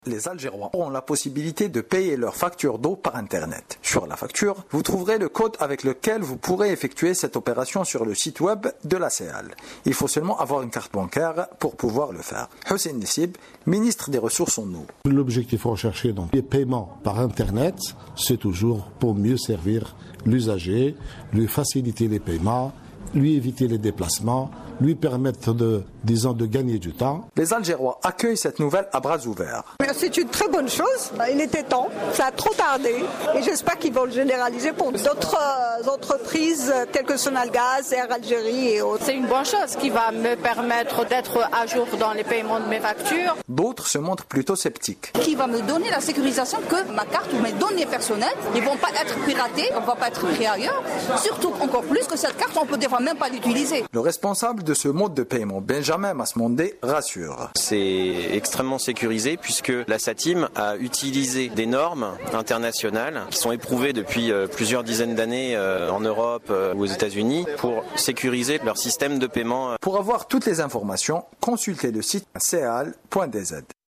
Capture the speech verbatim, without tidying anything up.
Les Algérois auront la possibilité de payer leur facture d'eau par Internet. Sur la facture, vous trouverez le code avec lequel vous pourrez effectuer cette opération sur le site web de la C A L. Il faut seulement avoir une carte bancaire pour pouvoir le faire. Hussein Nessib, ministre des Ressources en eau. L'objectif recherché dans les paiements par Internet, c'est toujours pour mieux servir l'usager, lui faciliter les paiements, lui éviter les déplacements, lui permettre de, disons, de gagner du temps. Les Algérois accueillent cette nouvelle à bras ouverts. C'est une très bonne chose. Il était temps. Ça a trop tardé. Et j'espère qu'ils vont le généraliser pour d'autres entreprises telles que Sonalgaz, Air Algérie et autres. C'est une bonne chose qui va me permettre d'être à jour dans les paiements de mes factures. D'autres se montrent plutôt sceptiques. Qui va me donner la sécurisation que ma carte ou mes données personnelles ne vont pas être piratées, ne vont pas être prises ailleurs. Surtout encore plus que cette carte, on peut des fois même pas l'utiliser. Le responsable de ce mode de paiement, Benjamin Masmondé, rassure. C'est extrêmement sécurisé puisque la SATIM a utilisé des normes internationales qui sont éprouvées depuis plusieurs dizaines d'années en Europe ou aux États-Unis pour sécuriser leur système de paiement. Pour avoir toutes les informations, consultez le site c a l point d z.